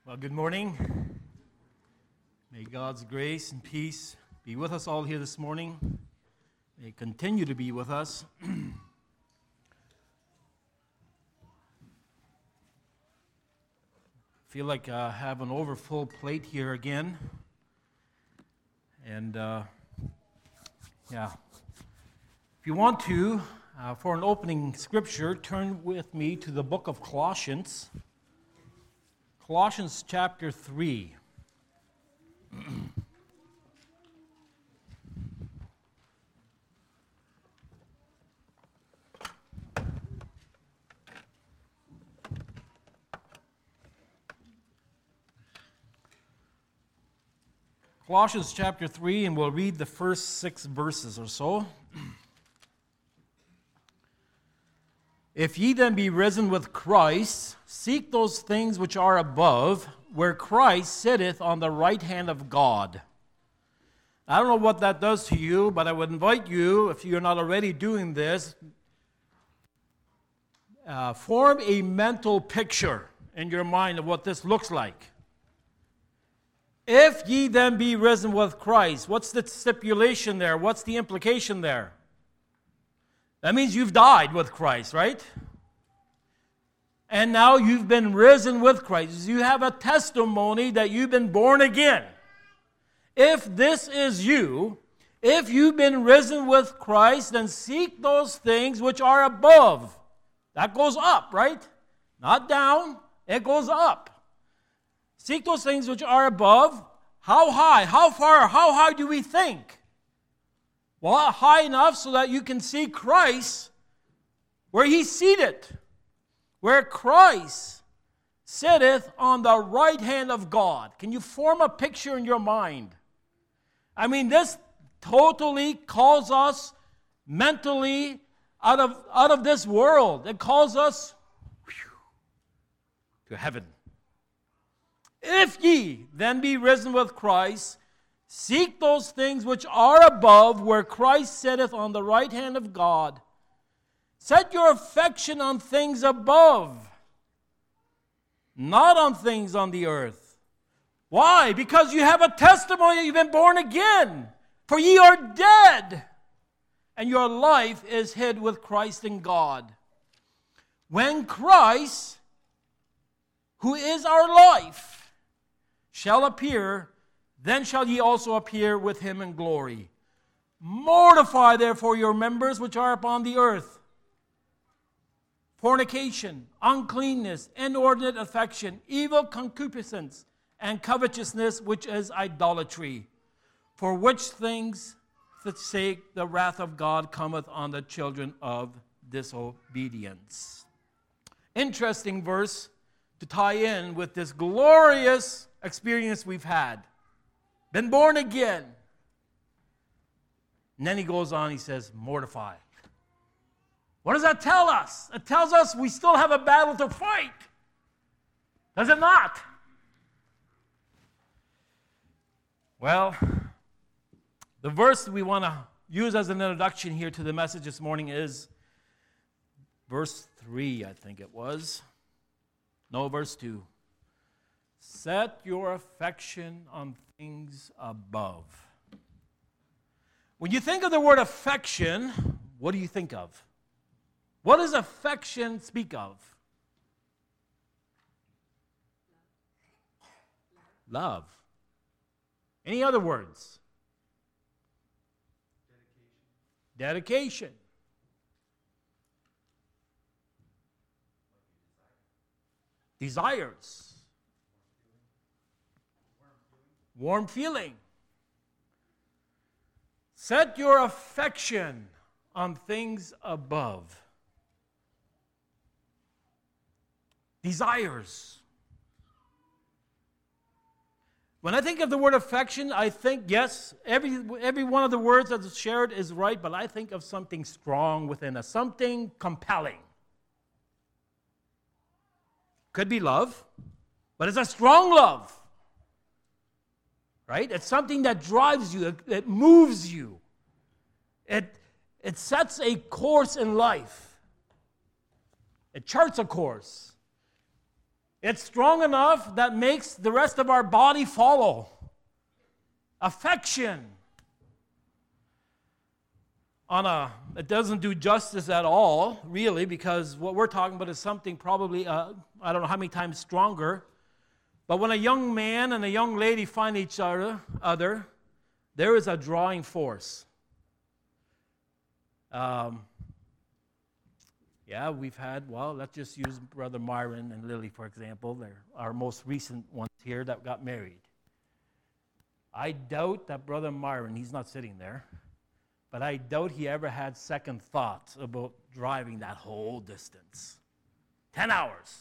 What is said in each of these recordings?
Well, good morning. May God's grace and peace be with us all here this morning. May it continue to be with us. Feel like I have an overfull plate here again. And if you want to, for an opening scripture, turn with me to the book of Colossians. Colossians chapter 3. Colossians chapter 3, and we'll read the first 6 verses or so. If ye then be risen with Christ, seek those things which are above, where Christ sitteth on the right hand of God. I don't know what that does to you, but I would invite you, if you're not already doing this, form a mental picture in your mind of what this looks like. If ye then be risen with Christ, what's the stipulation there? What's the implication there? That means you've died with Christ, right? And now you've been risen with Christ. You have a testimony that you've been born again. If this is you, if you've been risen with Christ, then seek those things which are above. That goes up, right? Not down, it goes up. Seek those things which are above. How high? How far? How high do we think? Well, high enough so that you can see Christ where He's seated, where Christ sitteth on the right hand of God. Can you form a picture in your mind? I mean, this totally calls us mentally out of this world. It calls us to heaven. If ye then be risen with Christ, seek those things which are above, where Christ sitteth on the right hand of God. Set your affection on things above, not on things on the earth. Why? Because you have a testimony that you've been born again. For ye are dead, and your life is hid with Christ in God. When Christ, who is our life, shall appear, then shall ye also appear with Him in glory. Mortify therefore your members which are upon the earth: fornication, uncleanness, inordinate affection, evil concupiscence, and covetousness, which is idolatry. For which things' sake the wrath of God cometh on the children of disobedience. Interesting verse to tie in with this glorious experience we've had. Been born again. And then he goes on, he says, mortify. What does that tell us? It tells us we still have a battle to fight. Does it not? Well, the verse we want to use as an introduction here to the message this morning is verse 3, I think it was. No, verse 2. Set your affection on things above. When you think of the word affection, what do you think of? What does affection speak of? Love. Any other words? Dedication. Desires. Warm feeling. Set your affection on things above. Desires. When I think of the word affection, I think, yes, every one of the words that's shared is right, but I think of something strong within us, something compelling. Could be love, but it's a strong love. Right? It's something that drives you, it moves you. It sets a course in life. It charts a course. It's strong enough that makes the rest of our body follow. Affection. It doesn't do justice at all, really, because what we're talking about is something probably, I don't know how many times stronger. But when a young man and a young lady find each other, there is a drawing force. We've had, let's just use Brother Myron and Lily, for example. They're our most recent ones here that got married. I doubt that Brother Myron, he's not sitting there, but I doubt he ever had second thoughts about driving that whole distance. 10 hours.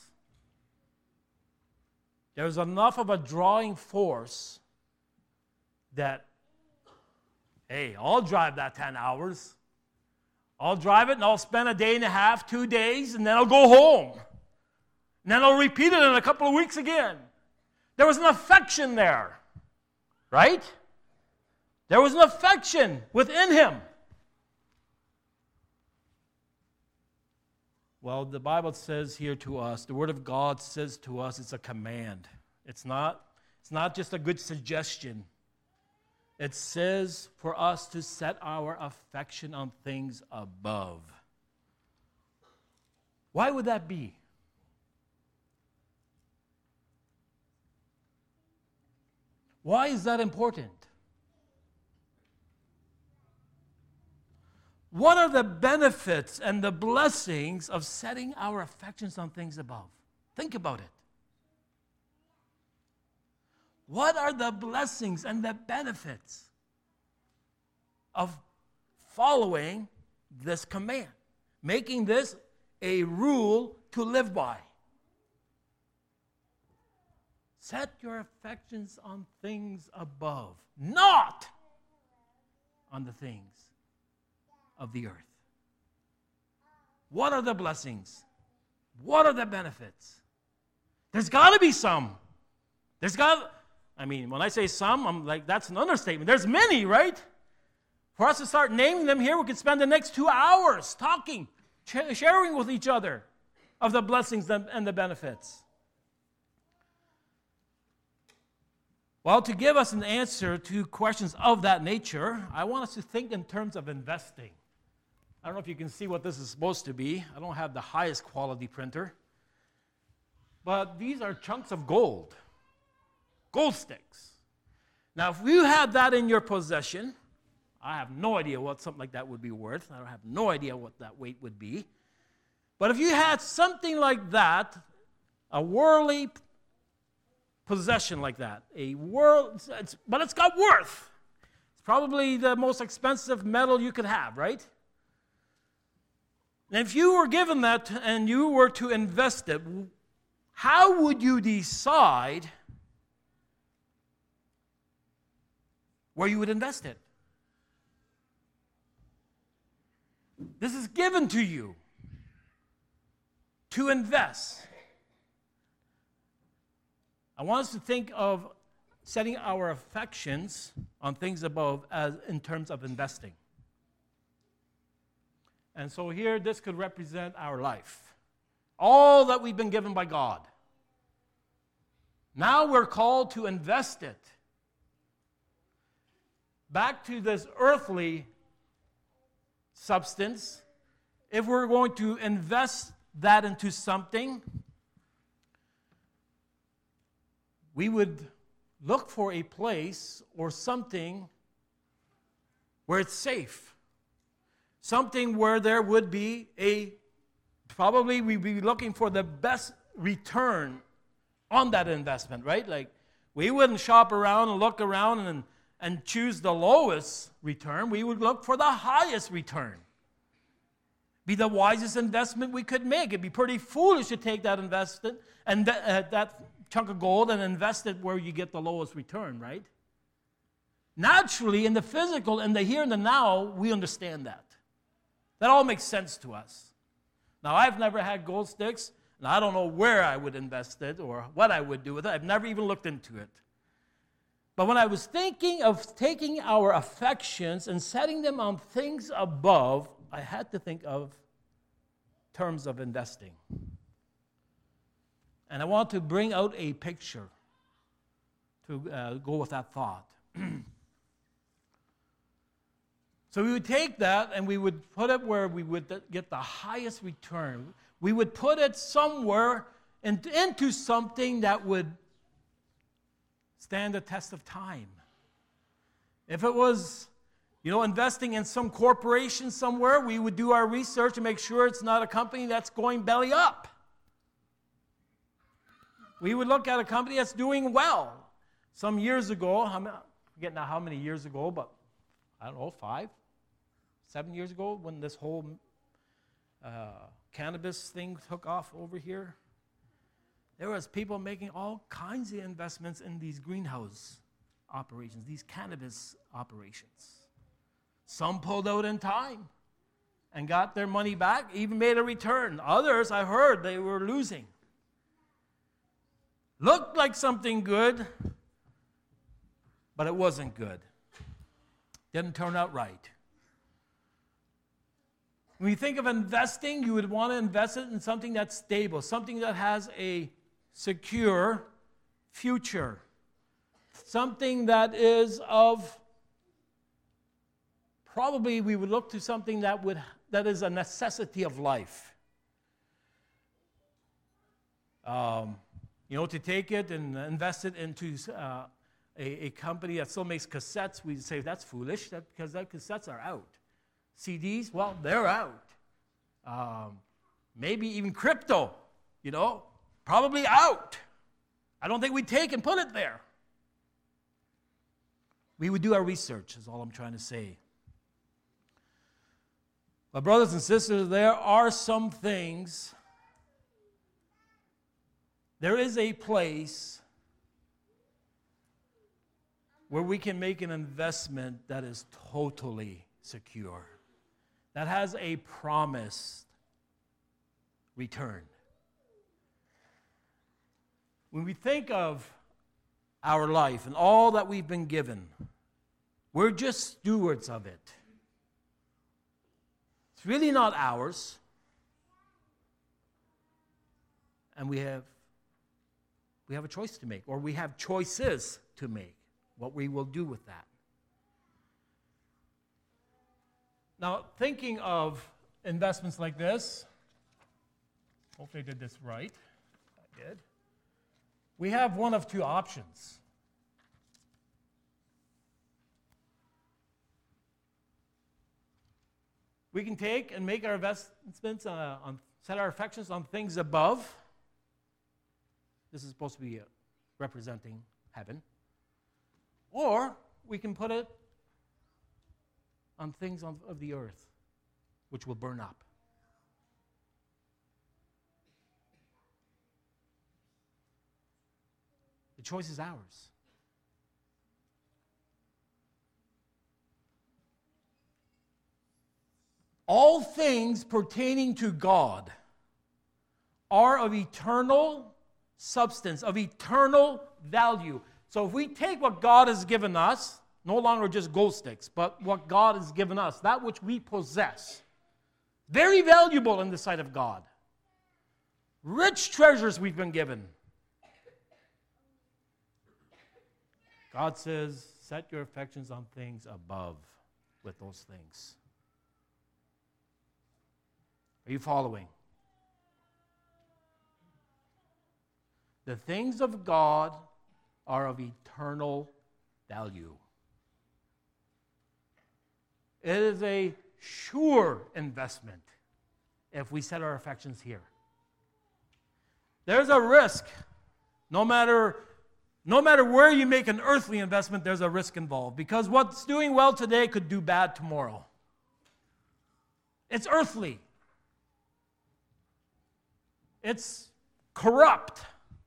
There's enough of a drawing force that, hey, I'll drive that 10 hours. I'll drive it and I'll spend a day and a half, 2 days, and then I'll go home. And then I'll repeat it in a couple of weeks again. There was an affection there, right? There was an affection within him. Well, the Bible says here to us, the Word of God says to us, it's a command. It's not just a good suggestion. It says for us to set our affection on things above. Why would that be? Why is that important? What are the benefits and the blessings of setting our affections on things above? Think about it. What are the blessings and the benefits of following this command? Making this a rule to live by. Set your affections on things above, not on the things of the earth. What are the blessings? What are the benefits? There's got to be some. When I say some, I'm like, that's an understatement. There's many, right? For us to start naming them here, we could spend the next 2 hours talking, sharing with each other of the blessings and the benefits. Well, to give us an answer to questions of that nature, I want us to think in terms of investing. I don't know if you can see what this is supposed to be. I don't have the highest quality printer. But these are chunks of gold. Gold sticks. Now, if you had that in your possession, I have no idea what something like that would be worth. I have no idea what that weight would be. But if you had something like that, a worldly possession like that, but it's got worth. It's probably the most expensive metal you could have, right? And if you were given that and you were to invest it, how would you decide where you would invest it? This is given to you to invest. I want us to think of setting our affections on things above as in terms of investing. And so here, this could represent our life. All that we've been given by God. Now we're called to invest it back to this earthly substance. If we're going to invest that into something, we would look for a place or something where it's safe. Something where there would be probably we'd be looking for the best return on that investment, right? Like, we wouldn't shop around and look around and choose the lowest return. We would look for the highest return. Be the wisest investment we could make. It'd be pretty foolish to take that investment and that chunk of gold and invest it where you get the lowest return, right? Naturally, in the physical, in the here and the now, we understand that. That all makes sense to us. Now, I've never had gold sticks, and I don't know where I would invest it or what I would do with it. I've never even looked into it. But when I was thinking of taking our affections and setting them on things above, I had to think of terms of investing. And I want to bring out a picture to go with that thought. So we would take that and we would put it where we would get the highest return. We would put it somewhere into something that would stand the test of time. If it was, investing in some corporation somewhere, we would do our research and make sure it's not a company that's going belly up. We would look at a company that's doing well. Some years ago, I forget now how many years ago, but I don't know, 5, 7 years ago, when this whole cannabis thing took off over here, there was people making all kinds of investments in these greenhouse operations, these cannabis operations. Some pulled out in time and got their money back, even made a return. Others, I heard, they were losing. Looked like something good, but it wasn't good. Didn't turn out right. When you think of investing, you would want to invest it in something that's stable, something that has a secure future, something that is of, probably we would look to something that is a necessity of life. To take it and invest it into a company that still makes cassettes, we say that's foolish, because that cassettes are out. CDs, well, they're out. Maybe even crypto, probably out. I don't think we'd take and put it there. We would do our research, is all I'm trying to say. But brothers and sisters, there are some things, there is a place where we can make an investment that is totally secure, that has a promised return. When we think of our life and all that we've been given, we're just stewards of it. It's really not ours. And we have a choice to make, or we have choices to make, what we will do with that. Now, thinking of investments like this, hopefully I did this right. I did. We have one of two options. We can take and make our investments set our affections on things above. This is supposed to be representing heaven. Or we can put it on things of the earth, which will burn up. The choice is ours. All things pertaining to God are of eternal substance, of eternal value. So if we take what God has given us, no longer just gold sticks, but what God has given us, that which we possess, very valuable in the sight of God. Rich treasures we've been given. God says, set your affections on things above with those things. Are you following? The things of God are of eternal value. It is a sure investment if we set our affections here. There's a risk. No matter where you make an earthly investment, there's a risk involved, because what's doing well today could do bad tomorrow. It's earthly. It's corrupt.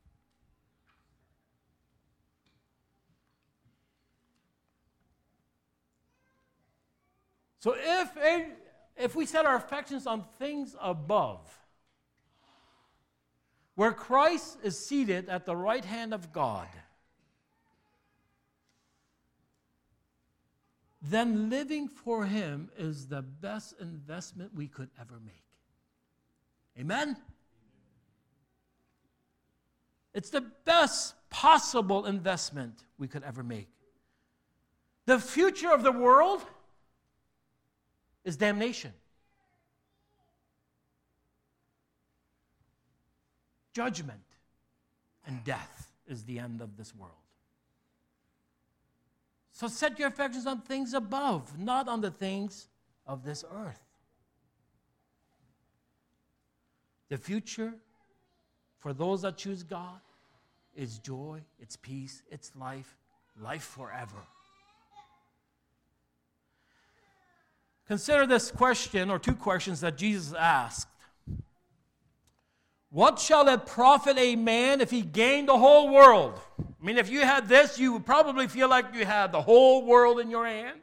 So if we set our affections on things above, where Christ is seated at the right hand of God, then living for Him is the best investment we could ever make. Amen? It's the best possible investment we could ever make. The future of the world is damnation. Judgment and death is the end of this world. So set your affections on things above, not on the things of this earth. The future for those that choose God is joy, it's peace, it's life, life forever. Consider this question, or two questions that Jesus asked. What shall it profit a man if he gained the whole world? I mean, if you had this, you would probably feel like you had the whole world in your hand.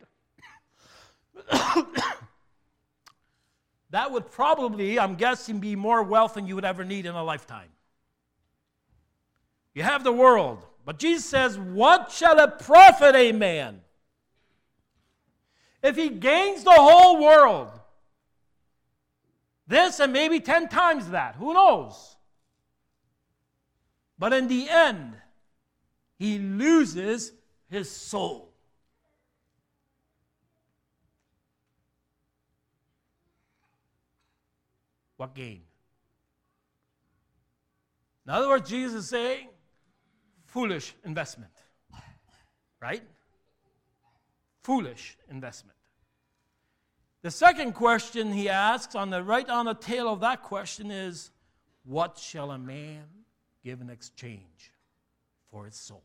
That would probably, I'm guessing, be more wealth than you would ever need in a lifetime. You have the world. But Jesus says, what shall it profit a man if he gains the whole world? This and maybe 10 times that. Who knows? But in the end, he loses his soul. What gain? In other words, Jesus is saying, foolish investment. Right? Foolish investment. The second question he asks, right on the tail of that question, is, what shall a man give in exchange for his soul?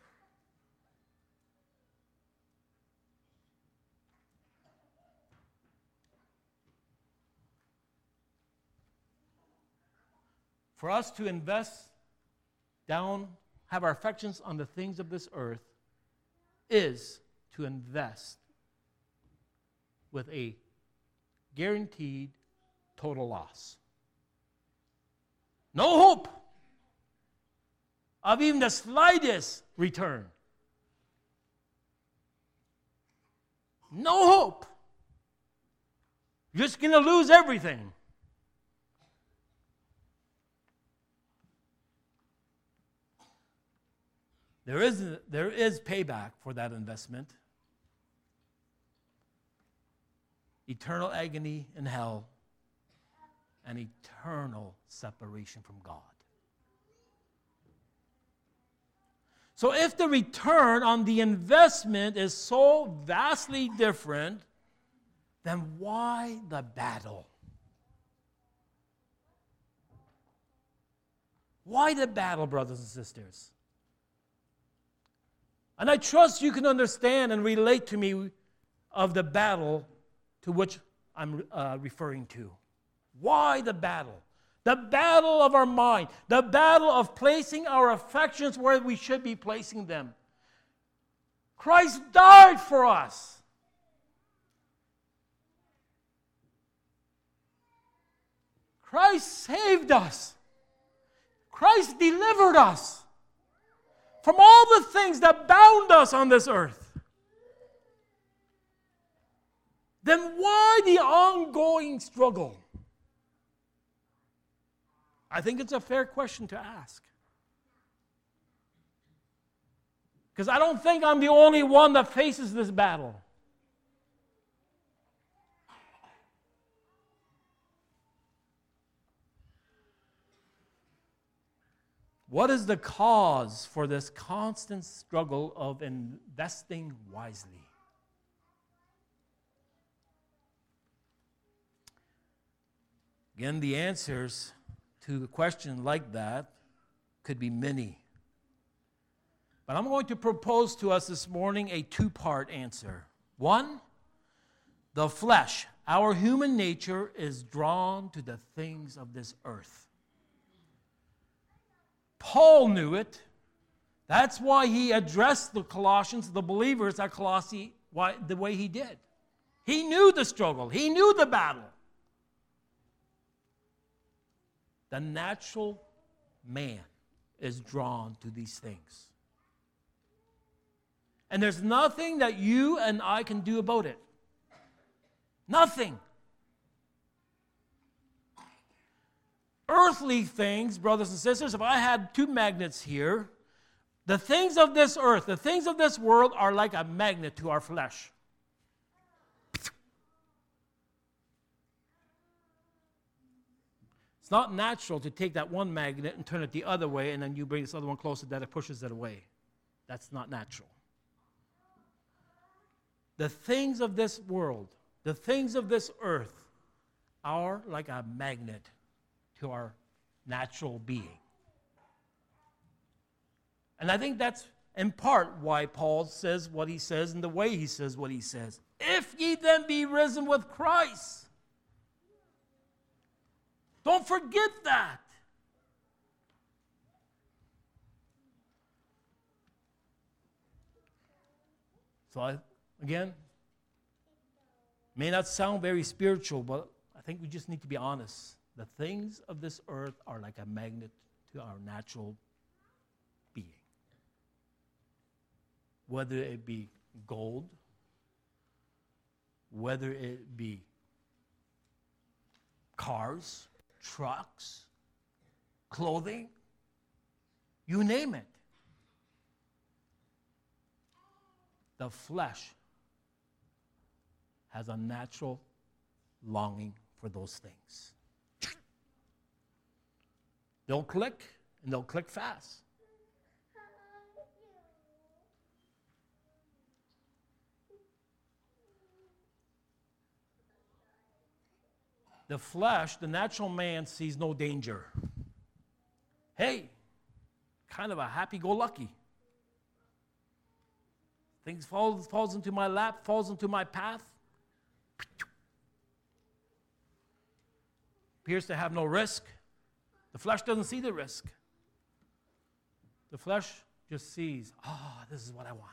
For us to invest down, have our affections on the things of this earth, is to invest with a guaranteed total loss. No hope of even the slightest return. No hope. You're just going to lose everything. There is payback for that investment. Eternal agony in hell and eternal separation from God. So if the return on the investment is so vastly different, then why the battle? Why the battle, brothers and sisters? And I trust you can understand and relate to me of the battle to which I'm referring to. Why the battle? The battle of our mind. The battle of placing our affections where we should be placing them. Christ died for us. Christ saved us. Christ delivered us from all the things that bound us on this earth. Then why the ongoing struggle? I think it's a fair question to ask. Because I don't think I'm the only one that faces this battle. What is the cause for this constant struggle of investing wisely? Again, the answers to a question like that could be many. But I'm going to propose to us this morning a two-part answer. One, the flesh, our human nature, is drawn to the things of this earth. Paul knew it. That's why he addressed the Colossians, the believers at Colossae, the way he did. He knew the struggle. He knew the battle. The natural man is drawn to these things. And there's nothing that you and I can do about it. Nothing. earthly things, brothers and sisters, if I had two magnets here, the things of this earth, the things of this world are like a magnet to our flesh. It's not natural to take that one magnet and turn it the other way, and then you bring this other one closer that it pushes it away. That's not natural. The things of this world, the things of this earth, are like a magnet to our natural being. And I think that's in part why Paul says what he says and the way he says what he says. If ye then be risen with Christ. Don't forget that. So again, may not sound very spiritual, but I think we just need to be honest. The things of this earth are like a magnet to our natural being. Whether it be gold, whether it be cars, trucks, clothing, you name it. The flesh has a natural longing for those things. They'll click, and they'll click fast. The flesh, the natural man, sees no danger. Hey, kind of a happy-go-lucky. Things falls into my lap, falls into my path. Appears to have no risk. The flesh doesn't see the risk. The flesh just sees, this is what I want.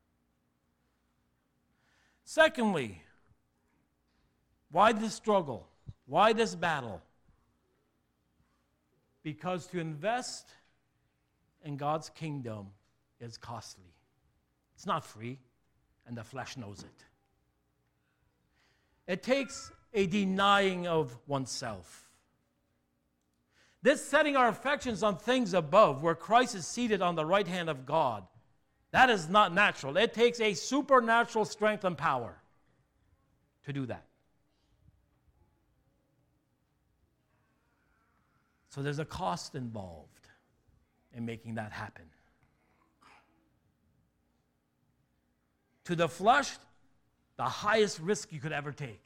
Secondly, why this struggle? Why this battle? Because to invest in God's kingdom is costly. It's not free, and the flesh knows it. It takes a denying of oneself. This setting our affections on things above, where Christ is seated on the right hand of God, that is not natural. It takes a supernatural strength and power to do that. So there's a cost involved in making that happen. To the flesh, the highest risk you could ever take.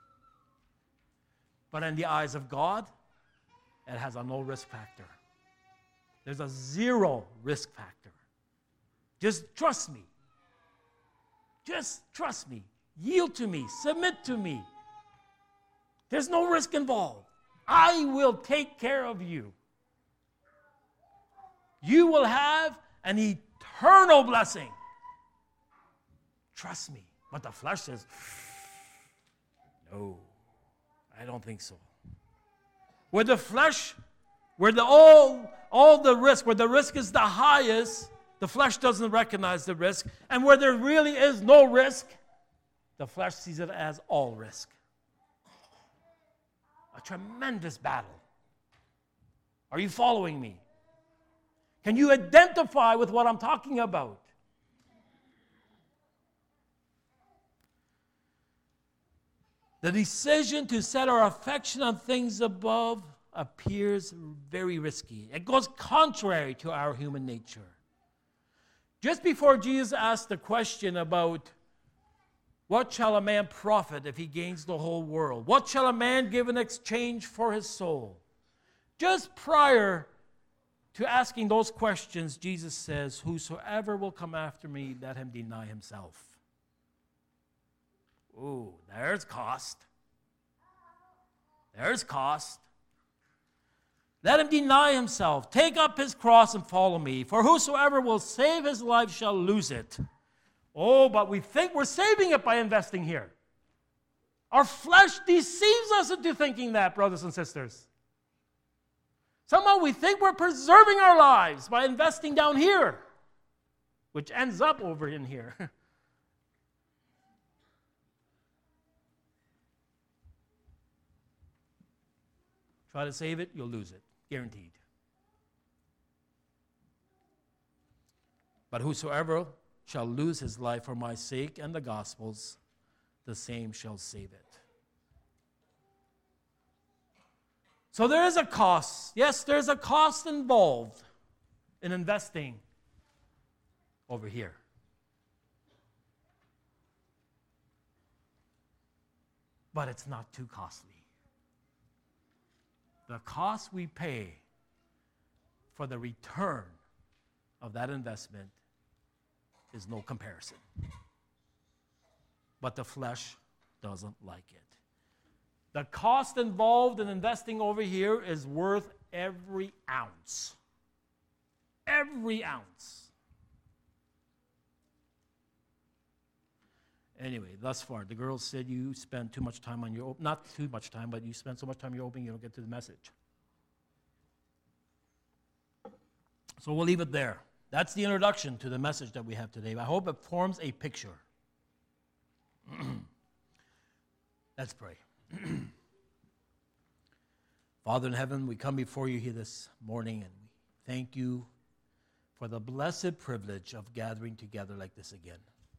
But in the eyes of God, it has a no risk factor. There's a zero risk factor. Just trust me. Just trust me. Yield to me. Submit to me. There's no risk involved. I will take care of you. You will have an eternal blessing. Trust me. But the flesh says, no, I don't think so. Where the flesh, where all the risk, where the risk is the highest, the flesh doesn't recognize the risk. And where there really is no risk, the flesh sees it as all risk. A tremendous battle. Are you following me? Can you identify with what I'm talking about? The decision to set our affection on things above appears very risky. It goes contrary to our human nature. Just before Jesus asked the question about what shall a man profit if he gains the whole world? What shall a man give in exchange for his soul? Just prior to asking those questions, Jesus says, whosoever will come after me, let him deny himself. Ooh, there's cost. There's cost. Let him deny himself, take up his cross and follow me. For whosoever will save his life shall lose it. Oh, but we think we're saving it by investing here. Our flesh deceives us into thinking that, brothers and sisters. Somehow we think we're preserving our lives by investing down here, which ends up over in here. Try to save it, you'll lose it. Guaranteed. But whosoever shall lose his life for my sake and the gospel's, the same shall save it. So there is a cost. Yes, there's a cost involved in investing over here. But it's not too costly. The cost we pay for the return of that investment is no comparison. But the flesh doesn't like it. The cost involved in investing over here is worth every ounce. Every ounce. Anyway, thus far, the girls said you spend too much time on your, not too much time, but you spend so much time on your opening, you don't get to the message. So we'll leave it there. That's the introduction to the message that we have today. I hope it forms a picture. Let's pray. Father in heaven, we come before you here this morning, and we thank you for the blessed privilege of gathering together like this again.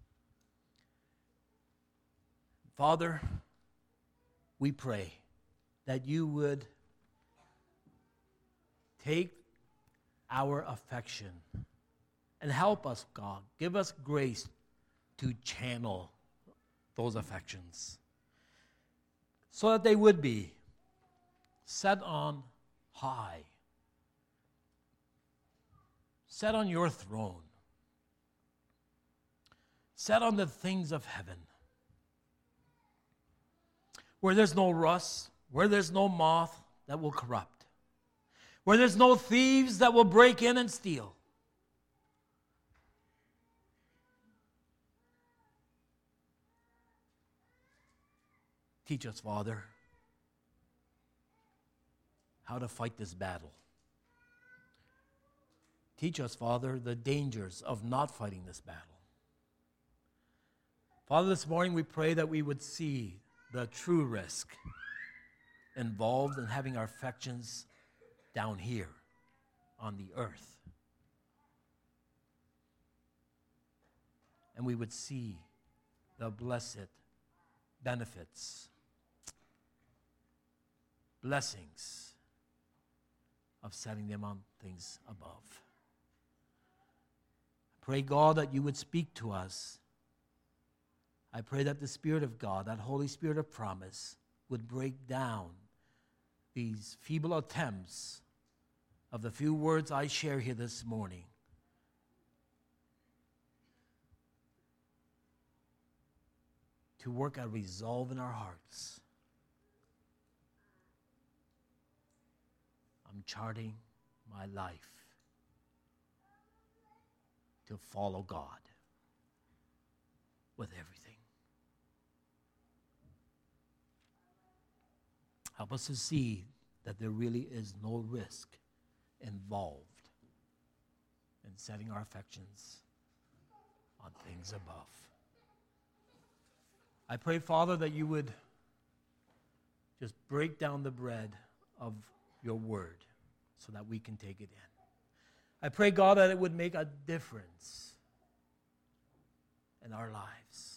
Father, we pray that you would take our affection and help us, God. Give us grace to channel those affections so that they would be set on high, set on your throne, set on the things of heaven, where there's no rust, where there's no moth that will corrupt, where there's no thieves that will break in and steal. Teach us, Father, how to fight this battle. Teach us, Father, the dangers of not fighting this battle. Father, this morning we pray that we would see the true risk involved in having our affections down here on the earth. And we would see the blessed benefits, blessings of setting them on things above. Pray, God, that you would speak to us. I pray that the Spirit of God, that Holy Spirit of promise, would break down these feeble attempts of the few words I share here this morning. To work a resolve in our hearts. I'm charting my life to follow God with everything. Help us to see that there really is no risk involved in setting our affections on things above. I pray, Father, that you would just break down the bread of your word so that we can take it in. I pray, God, that it would make a difference in our lives.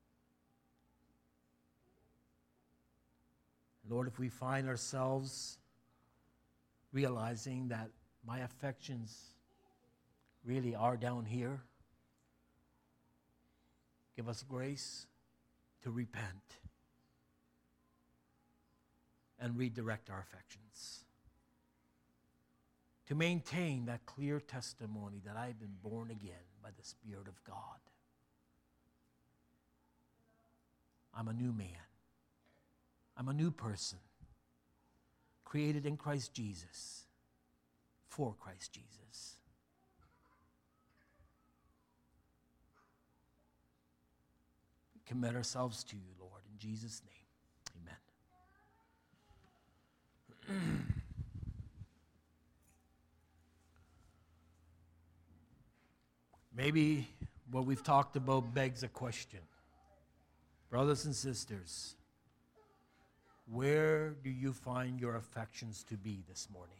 Lord, if we find ourselves realizing that my affections really are down here, give us grace to repent and redirect our affections, to maintain that clear testimony that I've been born again by the Spirit of God. I'm a new man. I'm a new person, created in Christ Jesus, for Christ Jesus. We commit ourselves to you, Lord, in Jesus' name. Amen. Maybe what we've talked about begs a question. Brothers and sisters, Where do you find your affections to be this morning?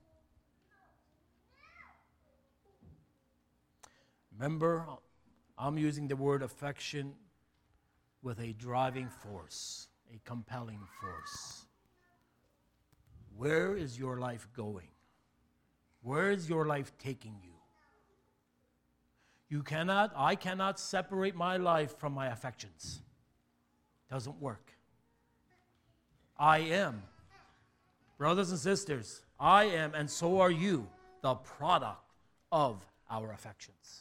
Remember, I'm using the word affection with a driving force, a compelling force. Where is your life going? Where is your life taking you? I cannot separate my life from my affections. Doesn't work. I am, brothers and sisters, I am, and so are you, the product of our affections.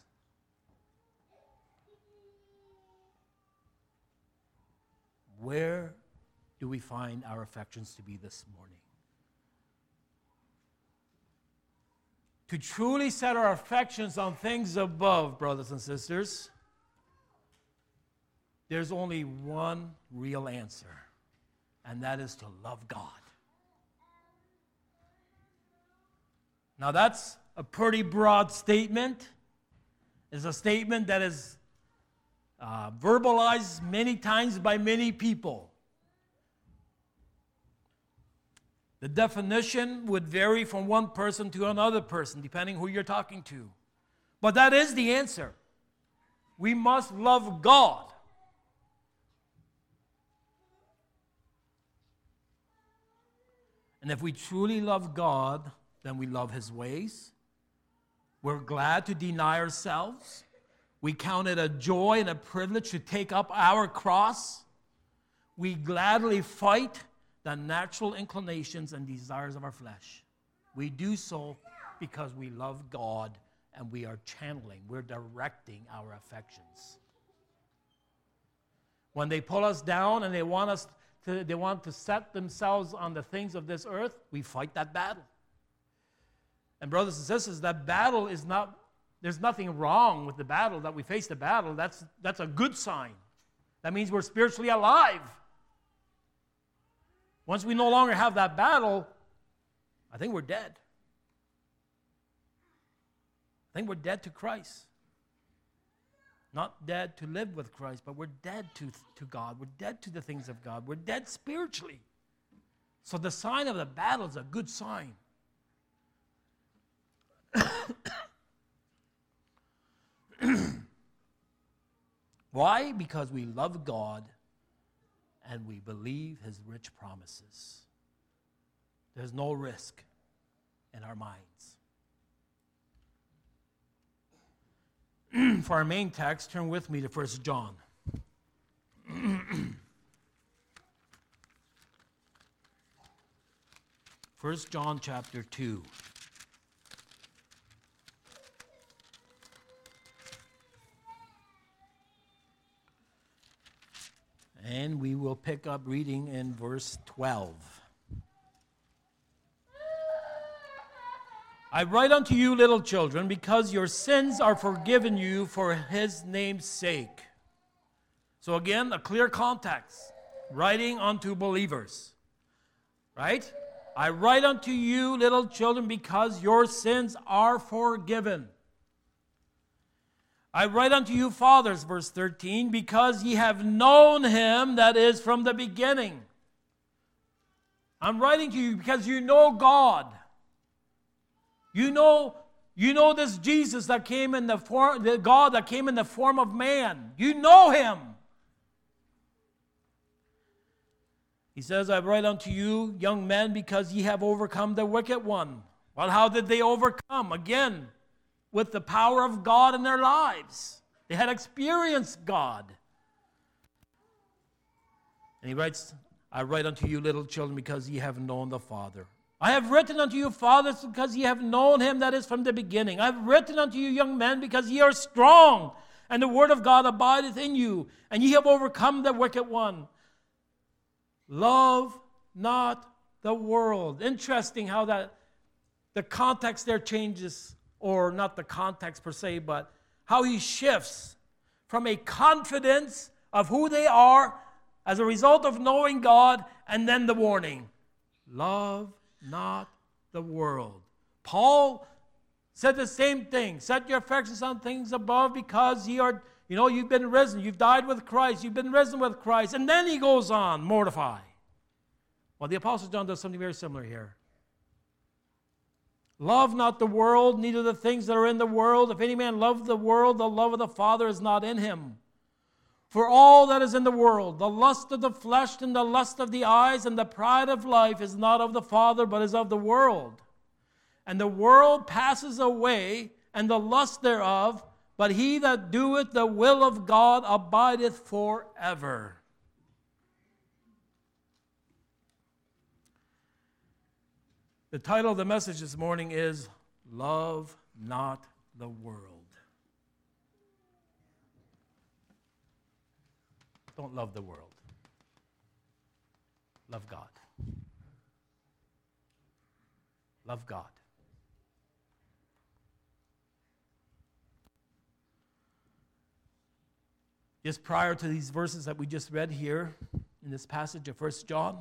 Where do we find our affections to be this morning? To truly set our affections on things above, brothers and sisters, there's only one real answer, and that is to love God. Now that's a pretty broad statement. It's a statement that is verbalized many times by many people. The definition would vary from one person to another person, depending who you're talking to. But that is the answer. We must love God. And if we truly love God, then we love His ways. We're glad to deny ourselves. We count it a joy and a privilege to take up our cross. We gladly fight the natural inclinations and desires of our flesh. We do so because we love God and we are channeling, we're directing our affections. When they pull us down and they want to set themselves on the things of this earth, we fight that battle. And brothers and sisters, that battle is not, there's nothing wrong with the battle, that we face the battle. That's a good sign. That means we're spiritually alive. Once we no longer have that battle, I think we're dead. I think we're dead to Christ. Not dead to live with Christ, but we're dead to God. We're dead to the things of God. We're dead spiritually. So the sign of the battle is a good sign. Why? Because we love God and we believe His rich promises. There's no risk in our minds. For our main text, turn with me to 1 John. 1 John chapter 2. And we will pick up reading in verse 12. I write unto you, little children, because your sins are forgiven you for His name's sake. So again, a clear context. Writing unto believers. Right? I write unto you, little children, because your sins are forgiven. I write unto you, fathers, verse 13, because ye have known Him that is from the beginning. I'm writing to you because you know God. You know this Jesus that came in the form, the God that came in the form of man. You know Him. He says, I write unto you, young men, because ye have overcome the wicked one. Well, how did they overcome? Again, with the power of God in their lives. They had experienced God. And he writes, I write unto you, little children, because ye have known the Father. I have written unto you, fathers, because ye have known Him that is from the beginning. I have written unto you, young men, because ye are strong, and the word of God abideth in you, and ye have overcome the wicked one. Love not the world. Interesting how that the context there changes, or not the context per se, but how he shifts from a confidence of who they are as a result of knowing God, and then the warning. Love not the world. Paul said the same thing. Set your affections on things above, because ye are, you've been risen. You've died with Christ. You've been risen with Christ. And then he goes on, mortify. Well, the Apostle John does something very similar here. Love not the world, neither the things that are in the world. If any man love the world, the love of the Father is not in him. For all that is in the world, the lust of the flesh and the lust of the eyes and the pride of life is not of the Father, but is of the world. And the world passes away, and the lust thereof, but he that doeth the will of God abideth forever. The title of the message this morning is Love Not the World. Don't love the world. Love God. Love God. Just prior to these verses that we just read here in this passage of 1 John,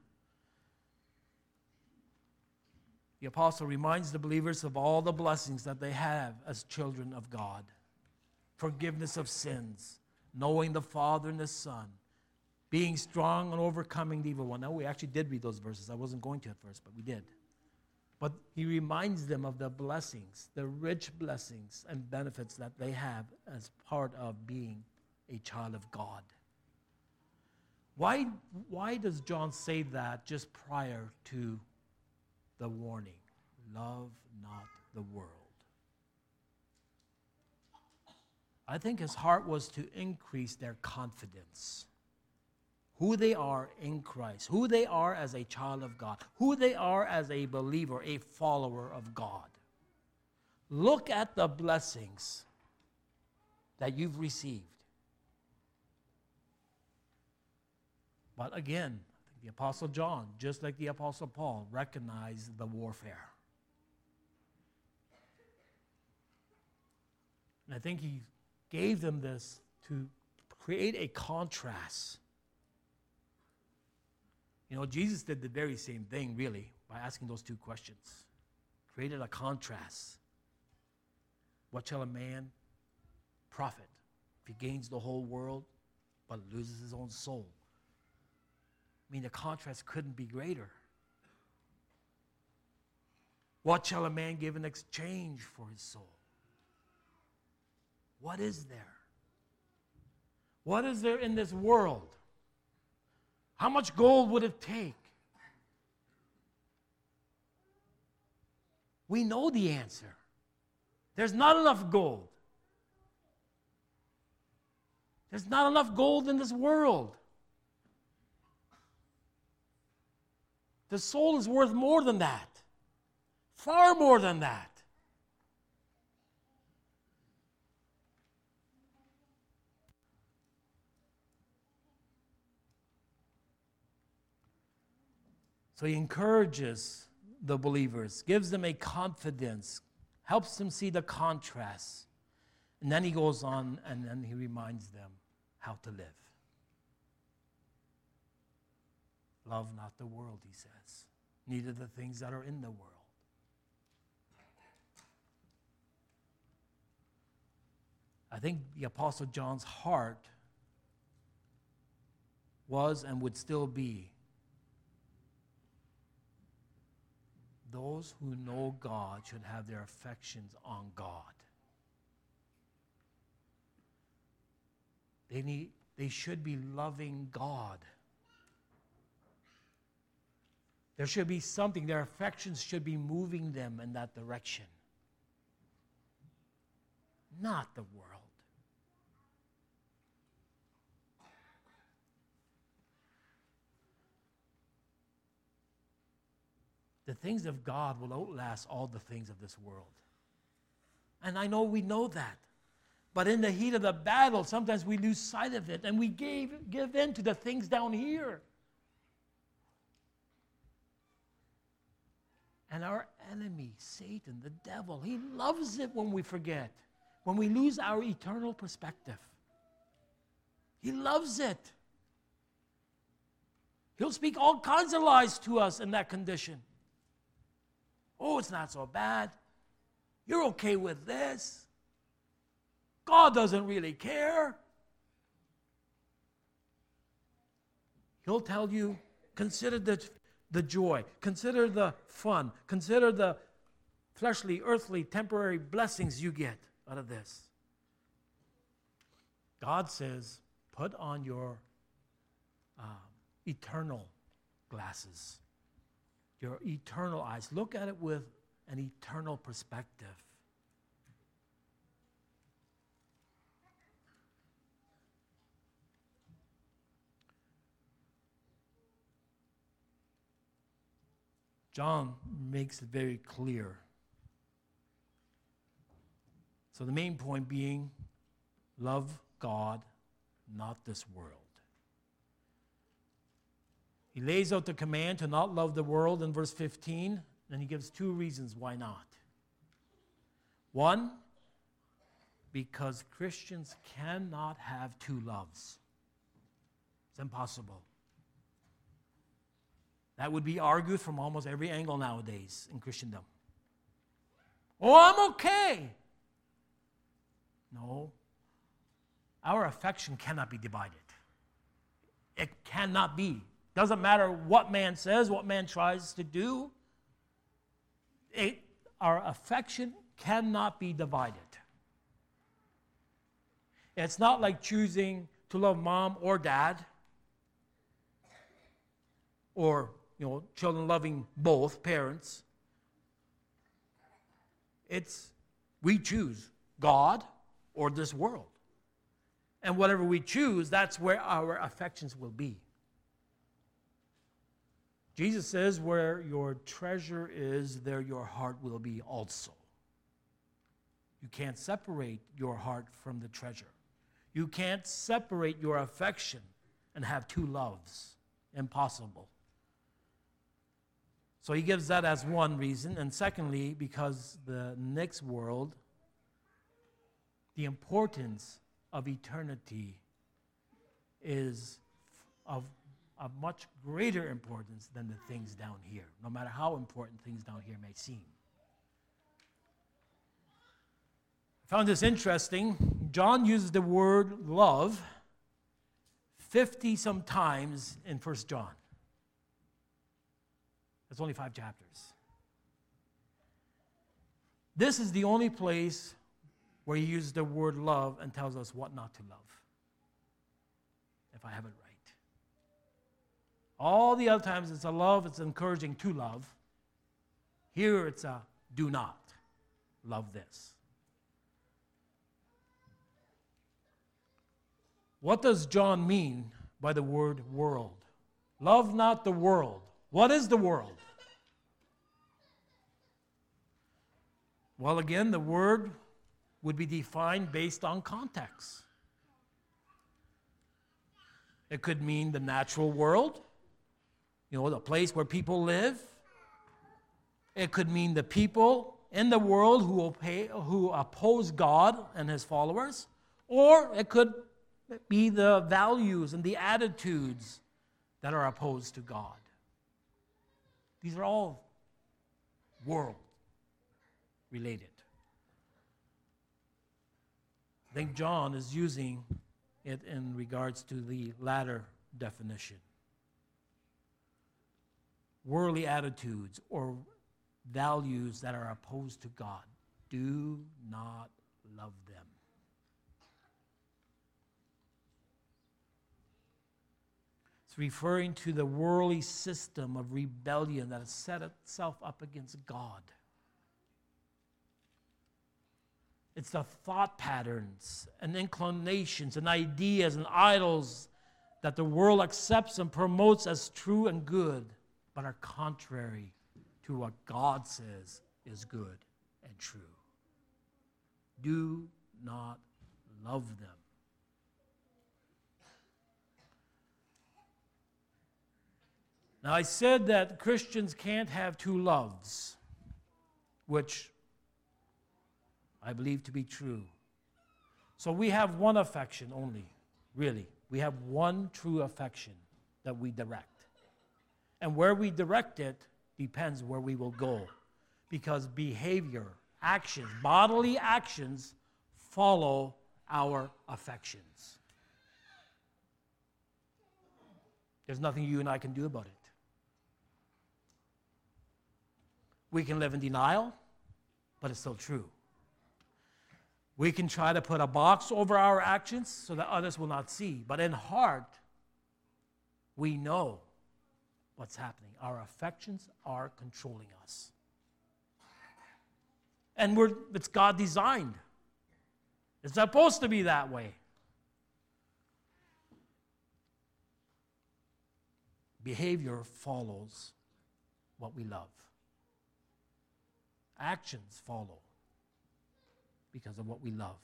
the apostle reminds the believers of all the blessings that they have as children of God. Forgiveness of sins, knowing the Father and the Son, being strong and overcoming the evil one. Now, we actually did read those verses. I wasn't going to at first, but we did. But he reminds them of the blessings, the rich blessings and benefits that they have as part of being a child of God. Why does John say that just prior to the warning? Love not the world. I think his heart was to increase their confidence. Who they are in Christ, who they are as a child of God, who they are as a believer, a follower of God. Look at the blessings that you've received. But again, the Apostle John, just like the Apostle Paul, recognized the warfare. And I think he gave them this to create a contrast. You know, Jesus did the very same thing, really, by asking those two questions. Created a contrast. What shall a man profit if he gains the whole world but loses his own soul? I mean, the contrast couldn't be greater. What shall a man give in exchange for his soul? What is there? What is there in this world? How much gold would it take? We know the answer. There's not enough gold. There's not enough gold in this world. The soul is worth more than that. Far more than that. So he encourages the believers, gives them a confidence, helps them see the contrast. And then he goes on and then he reminds them how to live. Love not the world, he says, neither the things that are in the world. I think the Apostle John's heart was and would still be those who know God should have their affections on God. They should be loving God. There should be something, their affections should be moving them in that direction. Not the world. The things of God will outlast all the things of this world. And I know we know that. But in the heat of the battle, sometimes we lose sight of it and we give in to the things down here. And our enemy, Satan, the devil, he loves it when we forget, when we lose our eternal perspective. He loves it. He'll speak all kinds of lies to us in that condition. Oh, it's not so bad. You're okay with this. God doesn't really care. He'll tell you, consider the joy. Consider the fun. Consider the fleshly, earthly, temporary blessings you get out of this. God says, put on your eternal glasses, your eternal eyes. Look at it with an eternal perspective. John makes it very clear. So the main point being, love God, not this world. He lays out the command to not love the world in verse 15, and he gives two reasons why not. One, because Christians cannot have two loves. It's impossible. That would be argued from almost every angle nowadays in Christendom. Oh, I'm okay. No. Our affection cannot be divided. It cannot be. Doesn't matter what man says, what man tries to do. Our affection cannot be divided. It's not like choosing to love mom or dad, or children loving both parents. It's we choose God or this world. And whatever we choose, that's where our affections will be. Jesus says, where your treasure is, there your heart will be also. You can't separate your heart from the treasure. You can't separate your affection and have two loves. Impossible. So he gives that as one reason. And secondly, because the next world, the importance of eternity is of much greater importance than the things down here, no matter how important things down here may seem. I found this interesting. John uses the word love 50-some times in 1 John. That's only 5 chapters. This is the only place where he uses the word love and tells us what not to love, if I have it right. All the other times it's a love, it's encouraging to love. Here it's a do not love this. What does John mean by the word world? Love not the world. What is the world? Well, again, the word would be defined based on context. It could mean the natural world, the place where people live. It could mean the people in the world who oppose God and his followers. Or it could be the values and the attitudes that are opposed to God. These are all world related. I think John is using it in regards to the latter definition. Worldly attitudes or values that are opposed to God. Do not love them. It's referring to the worldly system of rebellion that has set itself up against God. It's the thought patterns and inclinations and ideas and idols that the world accepts and promotes as true and good, but are contrary to what God says is good and true. Do not love them. Now, I said that Christians can't have two loves, which I believe to be true. So we have one affection only, really. We have one true affection that we direct. And where we direct it depends where we will go. Because behavior, actions, bodily actions follow our affections. There's nothing you and I can do about it. We can live in denial, but it's still true. We can try to put a box over our actions so that others will not see. But in heart, we know what's happening. Our affections are controlling us. And it's God designed. It's supposed to be that way. Behavior follows what we love. Actions follow because of what we love.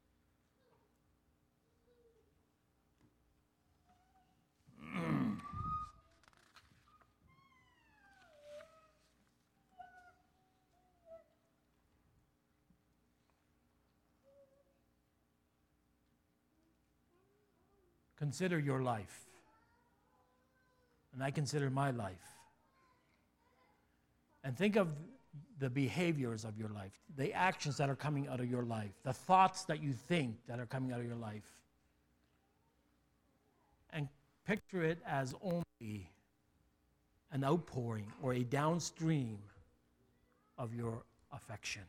Consider your life. And I consider my life. And think of the behaviors of your life, the actions that are coming out of your life, the thoughts that you think that are coming out of your life. And picture it as only an outpouring or a downstream of your affection.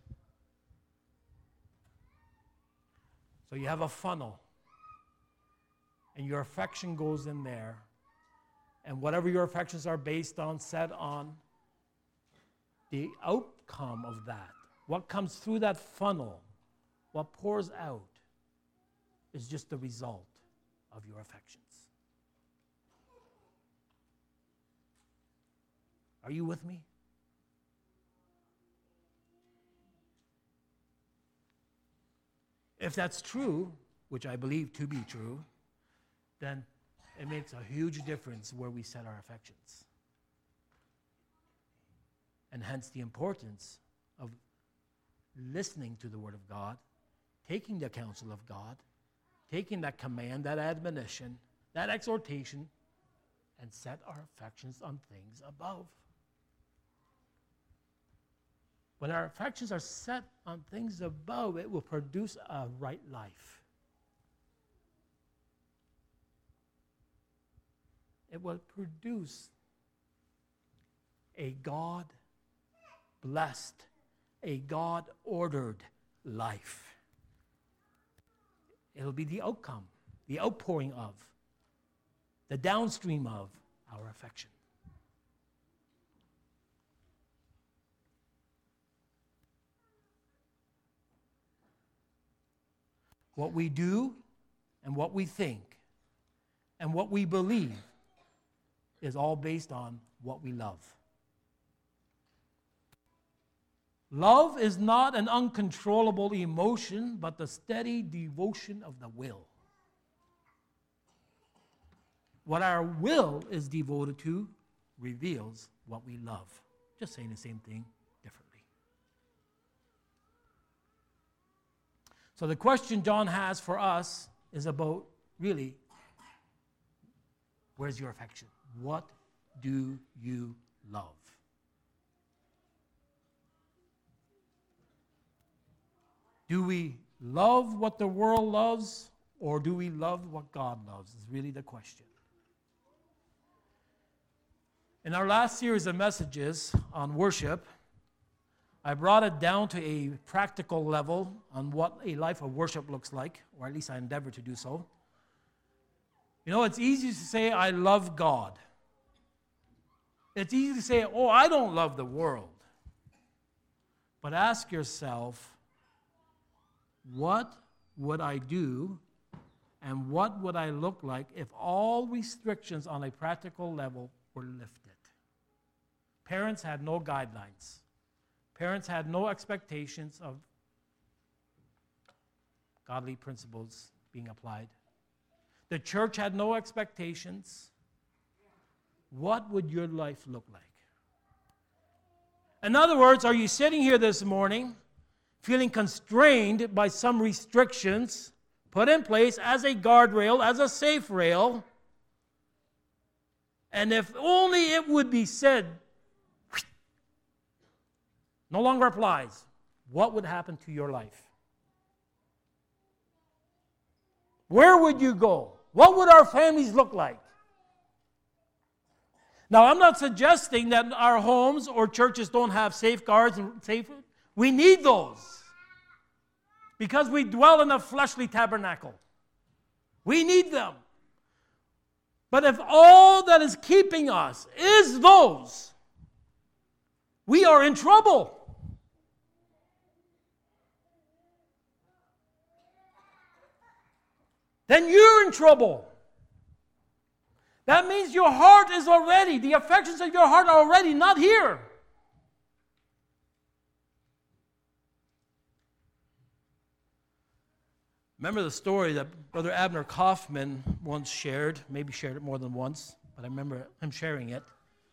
So you have a funnel, and your affection goes in there, and whatever your affections are based on, set on, the outcome of that, what comes through that funnel, what pours out, is just the result of your affections. Are you with me? If that's true, which I believe to be true, then it makes a huge difference where we set our affections. And hence the importance of listening to the Word of God, taking the counsel of God, taking that command, that admonition, that exhortation, and set our affections on things above. When our affections are set on things above, it will produce a right life. It will produce a God-blessed, a God-ordered life. It'll be the outcome, the outpouring of, the downstream of our affection. What we do and what we think and what we believe is all based on what we love. Love is not an uncontrollable emotion, but the steady devotion of the will. What our will is devoted to reveals what we love. Just saying the same thing differently. So the question John has for us is about, really, where's your affection? What do you love? Do we love what the world loves, or do we love what God loves? Is really the question. In our last series of messages on worship, I brought it down to a practical level on what a life of worship looks like, or at least I endeavor to do so. You know, it's easy to say, I love God. It's easy to say, oh, I don't love the world. But ask yourself, what would I do and what would I look like if all restrictions on a practical level were lifted? Parents had no guidelines. Parents had no expectations of godly principles being applied. The church had no expectations. What would your life look like? In other words, are you sitting here this morning feeling constrained by some restrictions put in place as a guardrail, as a safe rail? And if only it would be said, no longer applies, what would happen to your life? Where would you go? What would our families look like? Now, I'm not suggesting that our homes or churches don't have safeguards and safety. We need those because we dwell in a fleshly tabernacle. We need them. But if all that is keeping us is those, we are in trouble. Then you're in trouble. That means your heart is already, the affections of your heart are already not here. Remember the story that Brother Abner Kaufman once shared, maybe shared it more than once, but I remember him sharing it.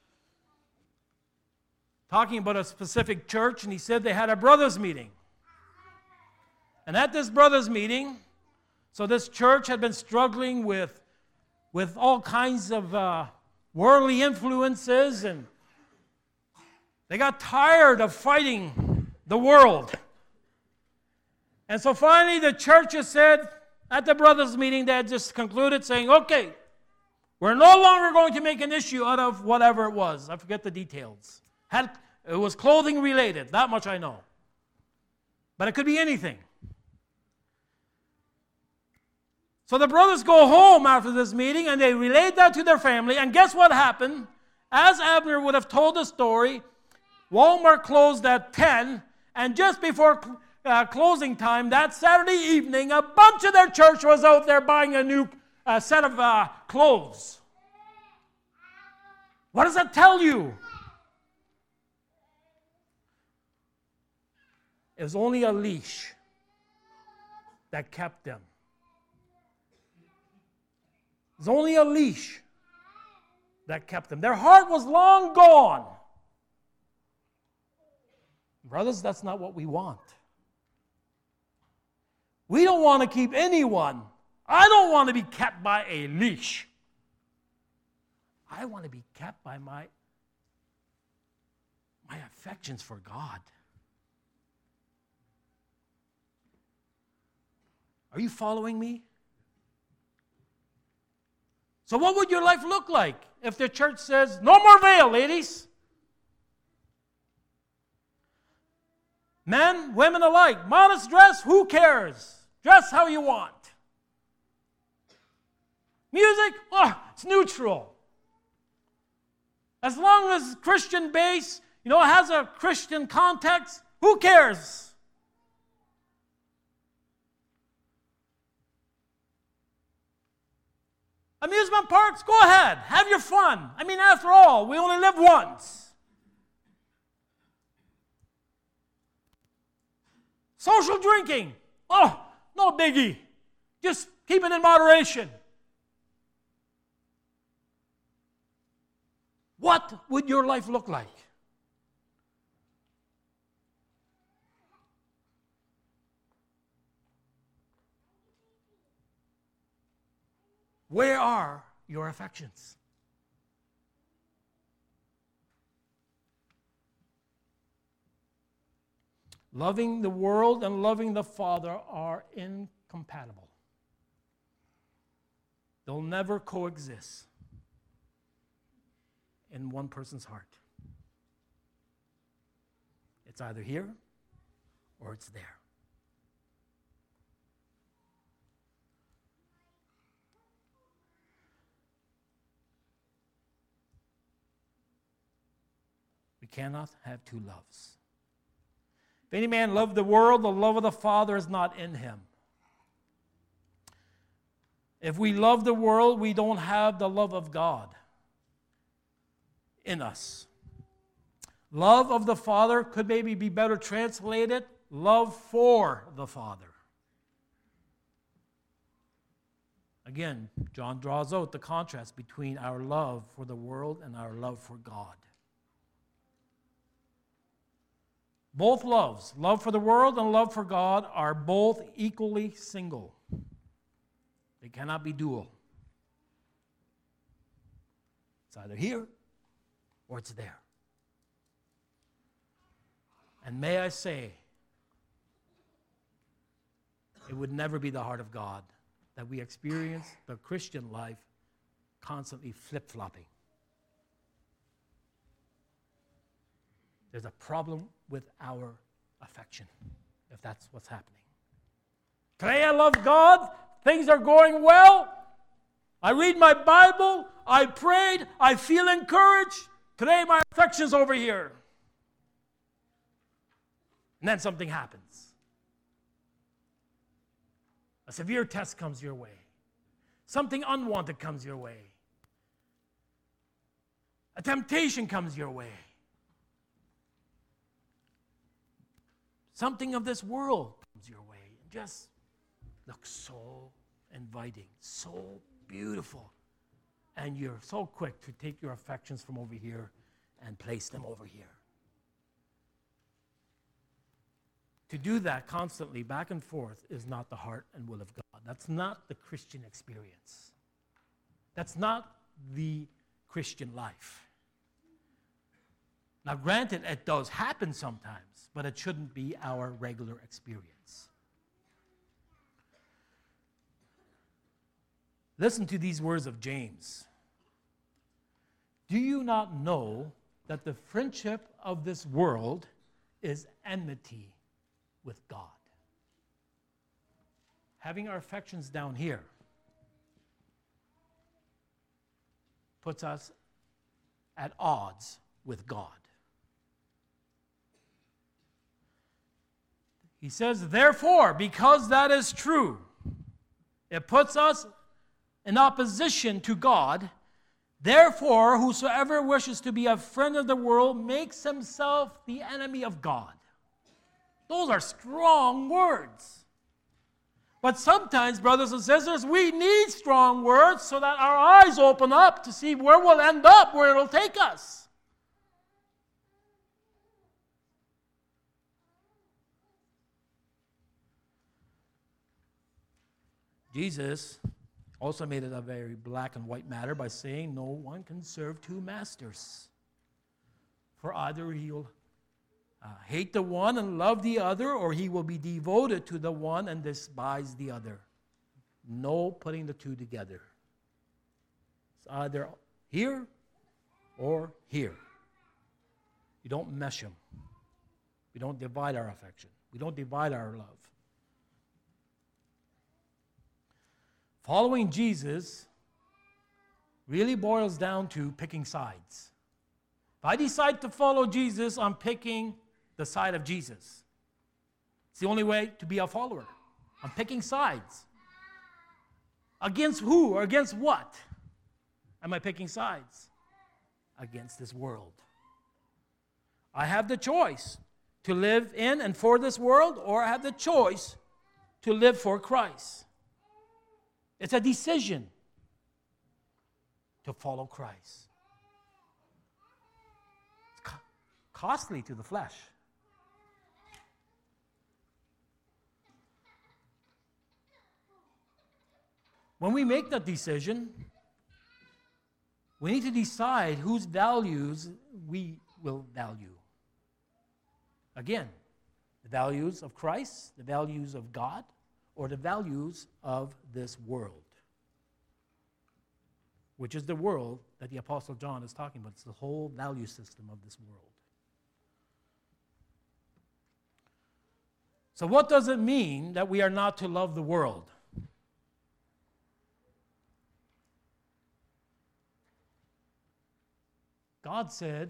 Talking about a specific church, and he said they had a brothers' meeting. And at this brothers' meeting, so this church had been struggling with all kinds of worldly influences, and they got tired of fighting the world. And so finally the church has said, at the brothers' meeting, they had just concluded saying, okay, we're no longer going to make an issue out of whatever it was. I forget the details. It was clothing related, that much I know. But it could be anything. So the brothers go home after this meeting and they relayed that to their family. And guess what happened? As Abner would have told the story, Walmart closed at 10, and just before closing time that Saturday evening, a bunch of their church was out there buying a new set of clothes. What does that tell you? It was only a leash that kept them. It was only a leash that kept them. Their heart was long gone. Brothers, that's not what we want. We don't want to keep anyone. I don't want to be kept by a leash. I want to be kept by my affections for God. Are you following me? So what would your life look like if the church says, no more veil, ladies? Men, women alike, modest dress, who cares? Dress how you want. Music, it's neutral. As long as Christian base, has a Christian context, who cares? Amusement parks, go ahead. Have your fun. After all, we only live once. Social drinking, no biggie. Just keep it in moderation. What would your life look like? Where are your affections? Loving the world and loving the Father are incompatible. They'll never coexist in one person's heart. It's either here or it's there. We cannot have two loves. If any man love the world, the love of the Father is not in him. If we love the world, we don't have the love of God in us. Love of the Father could maybe be better translated, love for the Father. Again, John draws out the contrast between our love for the world and our love for God. Both loves, love for the world and love for God, are both equally single. They cannot be dual. It's either here or it's there. And may I say, it would never be the heart of God that we experience the Christian life constantly flip-flopping. There's a problem with our affection, if that's what's happening. Today I love God. Things are going well. I read my Bible. I prayed. I feel encouraged. Today my affection's over here. And then something happens. A severe test comes your way. Something unwanted comes your way. A temptation comes your way. Something of this world comes your way. It just looks so inviting, so beautiful. And you're so quick to take your affections from over here and place them over here. To do that constantly, back and forth, is not the heart and will of God. That's not the Christian experience. That's not the Christian life. Now, granted, it does happen sometimes, but it shouldn't be our regular experience. Listen to these words of James. Do you not know that the friendship of this world is enmity with God? Having our affections down here puts us at odds with God. He says, therefore, because that is true, it puts us in opposition to God. Therefore, whosoever wishes to be a friend of the world makes himself the enemy of God. Those are strong words. But sometimes, brothers and sisters, we need strong words so that our eyes open up to see where we'll end up, where it'll take us. Jesus also made it a very black and white matter by saying no one can serve two masters. For either he'll hate the one and love the other, or he will be devoted to the one and despise the other. No putting the two together. It's either here or here. You don't mesh them. We don't divide our affection. We don't divide our love. Following Jesus really boils down to picking sides. If I decide to follow Jesus, I'm picking the side of Jesus. It's the only way to be a follower. I'm picking sides. Against who or against what am I picking sides? Against this world. I have the choice to live in and for this world, or I have the choice to live for Christ. It's a decision to follow Christ. It's costly to the flesh. When we make that decision, we need to decide whose values we will value. Again, the values of Christ, the values of God, or the values of this world, which is the world that the Apostle John is talking about. It's the whole value system of this world. So what does it mean that we are not to love the world? God said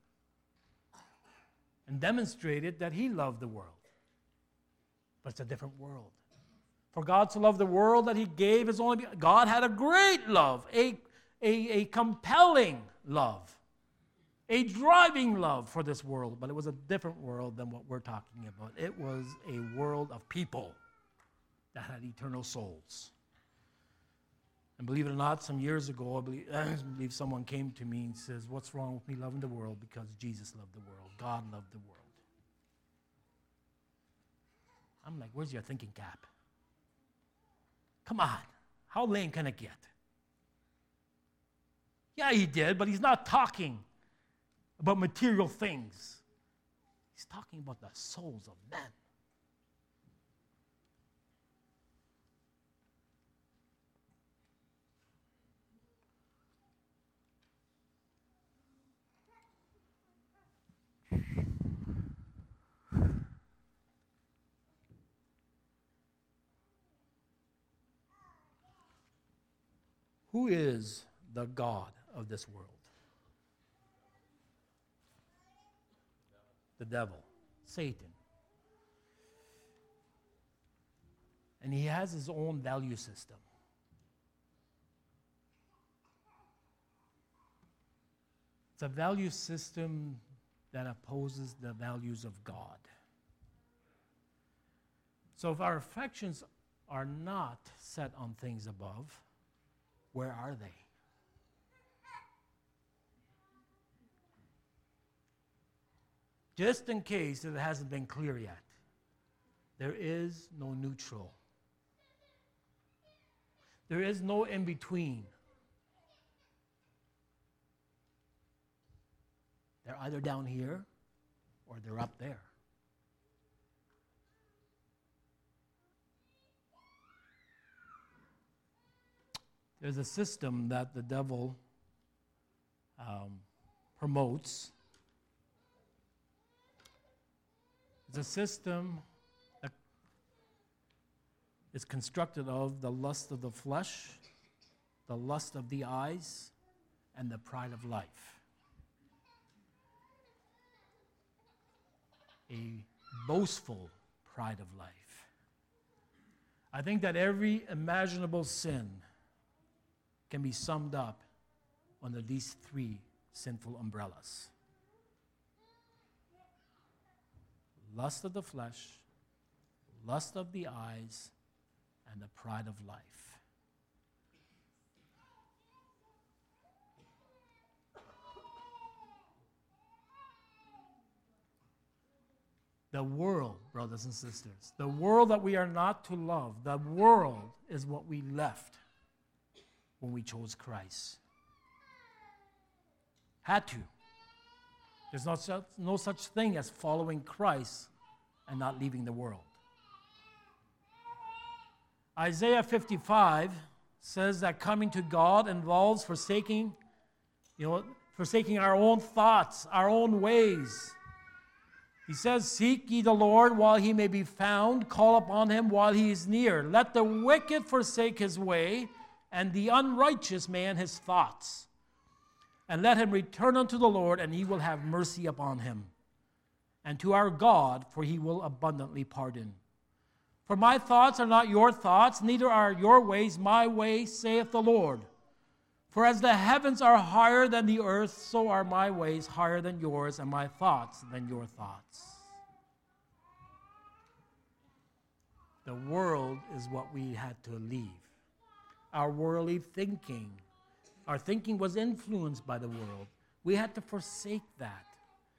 and demonstrated that he loved the world. But it's a different world. For God to love the world that he gave his only... God had a great love, a compelling love, a driving love for this world, but it was a different world than what we're talking about. It was a world of people that had eternal souls. And believe it or not, some years ago, I believe someone came to me and says, what's wrong with me loving the world? Because Jesus loved the world. God loved the world. I'm like, where's your thinking cap? Come on, how lame can it get? Yeah, he did, but he's not talking about material things. He's talking about the souls of men. Who is the god of this world? The devil, Satan. And he has his own value system. It's a value system that opposes the values of God. So if our affections are not set on things above, where are they? Just in case it hasn't been clear yet, there is no neutral. There is no in-between. They're either down here or they're up there. There's a system that the devil promotes. It's a system that is constructed of the lust of the flesh, the lust of the eyes, and the pride of life. A boastful pride of life. I think that every imaginable sin can be summed up under these three sinful umbrellas. Lust of the flesh, lust of the eyes, and the pride of life. The world, brothers and sisters, the world that we are not to love, the world is what we left when we chose Christ. Had to. There's no such thing as following Christ and not leaving the world. Isaiah 55 says that coming to God involves forsaking our own thoughts, our own ways. He says, "Seek ye the Lord while he may be found, call upon him while he is near. Let the wicked forsake his way, and the unrighteous man his thoughts. And let him return unto the Lord, and he will have mercy upon him. And to our God, for he will abundantly pardon. For my thoughts are not your thoughts, neither are your ways my ways, saith the Lord. For as the heavens are higher than the earth, so are my ways higher than yours, and my thoughts than your thoughts." The world is what we had to leave. Our worldly thinking. Our thinking was influenced by the world. We had to forsake that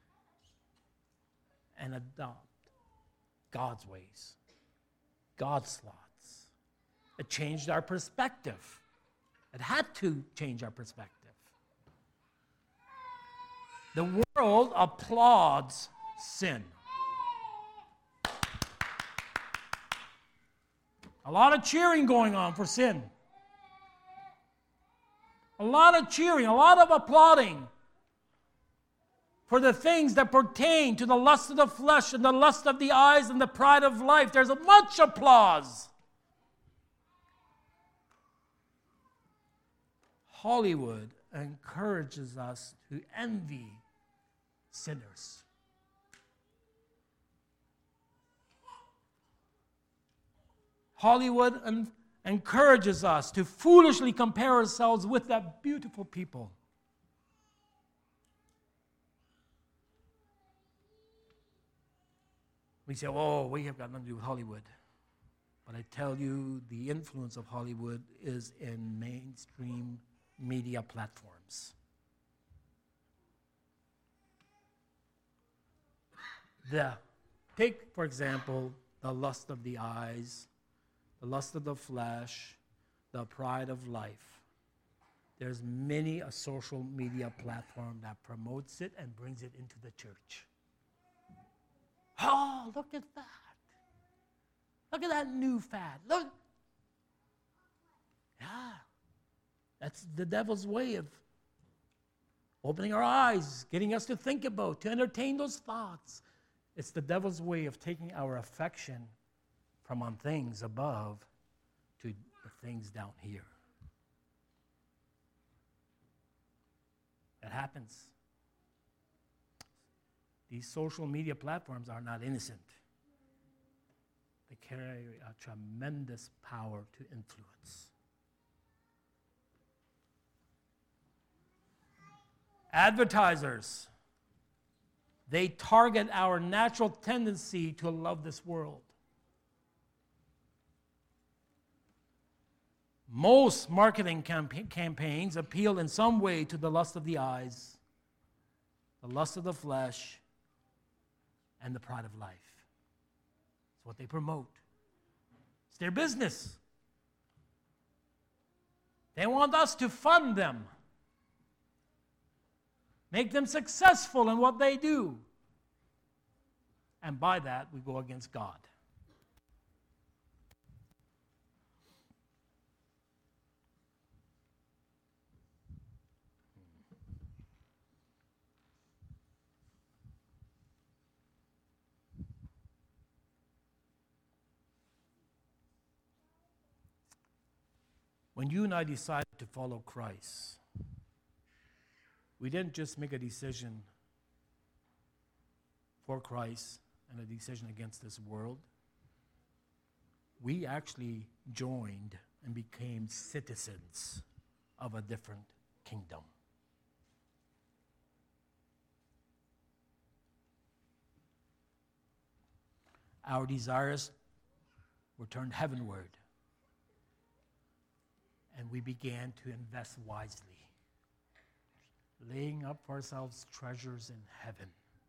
and adopt God's ways, God's thoughts. It changed our perspective. It had to change our perspective. The world applauds sin. A lot of cheering going on for sin. A lot of cheering, a lot of applauding for the things that pertain to the lust of the flesh and the lust of the eyes and the pride of life. There's much applause. Hollywood encourages us to envy sinners. Hollywood encourages us to foolishly compare ourselves with that beautiful people. We say, "Oh, we have got nothing to do with Hollywood." But I tell you, the influence of Hollywood is in mainstream media platforms. Take, for example, the lust of the eyes, the lust of the flesh, the pride of life. There's many a social media platform that promotes it and brings it into the church. Oh, look at that. Look at that new fad. Look. Yeah. That's the devil's way of opening our eyes, getting us to think about, to entertain those thoughts. It's the devil's way of taking our affection from on things above to the things down here. That happens. These social media platforms are not innocent. They carry a tremendous power to influence. Advertisers, they target our natural tendency to love this world. Most marketing campaigns appeal in some way to the lust of the eyes, the lust of the flesh, and the pride of life. It's what they promote. It's their business. They want us to fund them, make them successful in what they do. And by that, we go against God. When you and I decided to follow Christ, we didn't just make a decision for Christ and a decision against this world. We actually joined and became citizens of a different kingdom. Our desires were turned heavenward, and we began to invest wisely, laying up for ourselves treasures in heaven,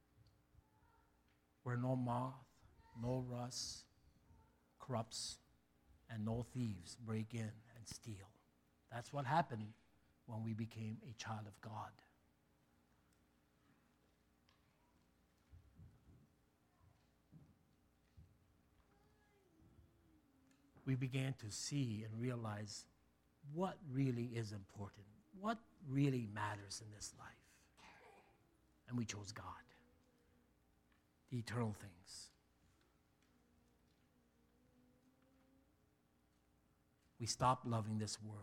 where no moth, no rust corrupts, and no thieves break in and steal. That's what happened when we became a child of God. We began to see and realize what really is important, what really matters in this life. And we chose God, the eternal things. We stopped loving this world.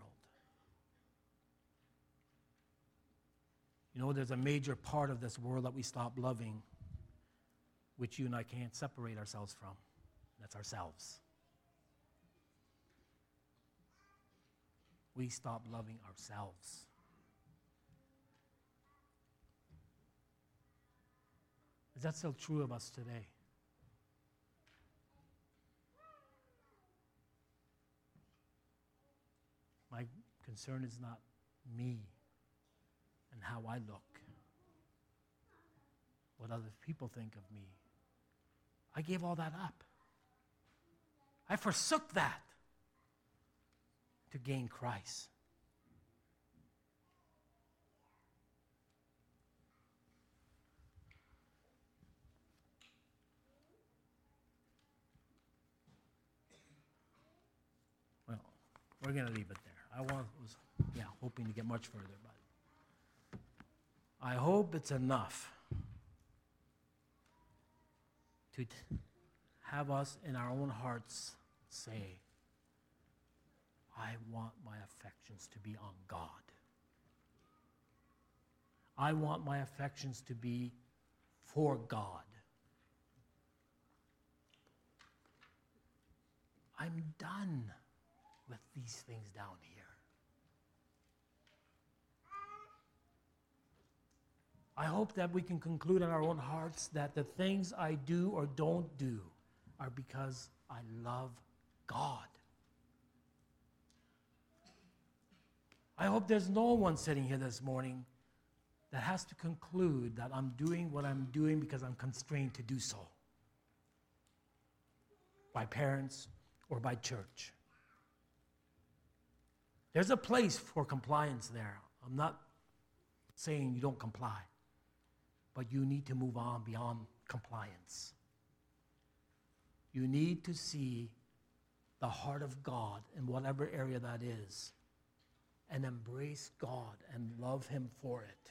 You know, there's a major part of this world that we stop loving, which you and I can't separate ourselves from. That's ourselves. We stop loving ourselves. Is that still true of us today? My concern is not me and how I look, what other people think of me. I gave all that up. I forsook that to gain Christ. Well, we're going to leave it there. I was hoping to get much further, but I hope it's enough to have us in our own hearts say, I want my affections to be on God. I want my affections to be for God. I'm done with these things down here. I hope that we can conclude in our own hearts that the things I do or don't do are because I love God. I hope there's no one sitting here this morning that has to conclude that I'm doing what I'm doing because I'm constrained to do so by parents or by church. There's a place for compliance there. I'm not saying you don't comply, but you need to move on beyond compliance. You need to see the heart of God in whatever area that is, and embrace God and love Him for it.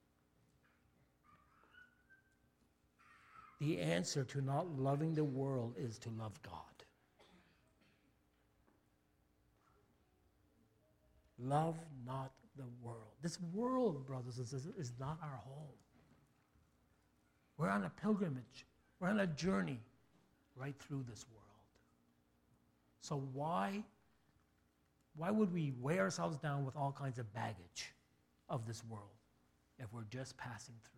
The answer to not loving the world is to love God. Love not the world. This world, brothers and sisters, is not our home. We're on a pilgrimage. We're on a journey right through this world. So why would we weigh ourselves down with all kinds of baggage of this world if we're just passing through?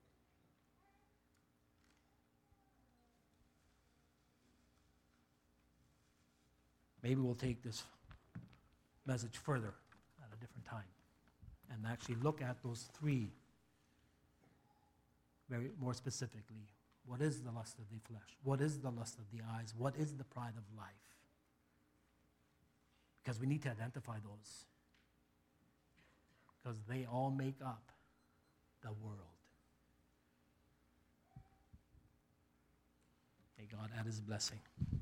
Maybe we'll take this message further at a different time and actually look at those three very more specifically. What is the lust of the flesh? What is the lust of the eyes? What is the pride of life? Because we need to identify those. Because they all make up the world. May God add his blessing.